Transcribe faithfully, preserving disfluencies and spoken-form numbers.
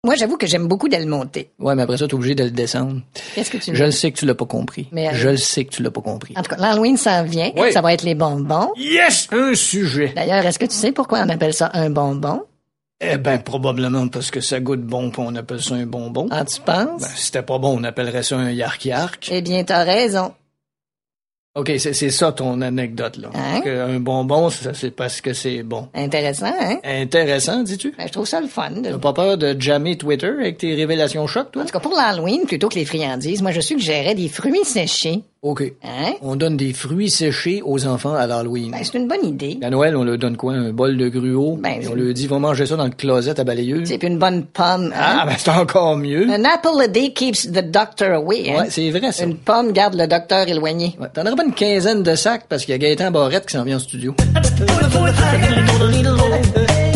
Moi, j'avoue que j'aime beaucoup de le monter. Ouais, mais après ça, t'es obligé de le descendre. Qu'est-ce que tu Je le sais que tu l'as pas compris. Mais, euh... Je le sais que tu l'as pas compris. En tout cas, l'Halloween s'en vient. Oui. Ça va être les bonbons. Yes! Un sujet. D'ailleurs, est-ce que tu sais pourquoi on appelle ça un bonbon? Eh ben, probablement parce que ça goûte bon qu'on appelle ça un bonbon. Ah, tu penses? Ben, si c'était pas bon, on appellerait ça un yark-yark. Eh bien, t'as raison. OK, c'est, c'est ça ton anecdote, là. Hein? Que un bonbon, ça, c'est parce que c'est bon. Intéressant, hein? Intéressant, dis-tu? Ben, je trouve ça le fun. De... T'as pas peur de jammer Twitter avec tes révélations chocs, toi? En tout cas, pour l'Halloween, plutôt que les friandises, moi, je suggérais des fruits séchés. OK. Hein? On donne des fruits séchés aux enfants à l'Halloween. Ben, c'est une bonne idée. À Noël, on leur donne quoi? Un bol de gruau? Ben, et on leur dit, va manger ça dans le closet à balayeuse. C'est puis une bonne pomme. Hein? Ah, ben, c'est encore mieux. An apple a day keeps the doctor away. Hein? Ouais, c'est vrai, ça. Une pomme garde le docteur éloigné. Ouais, t'en aurais pas une quinzaine de sacs parce qu'il y a Gaëtan Barrette qui s'en vient en studio.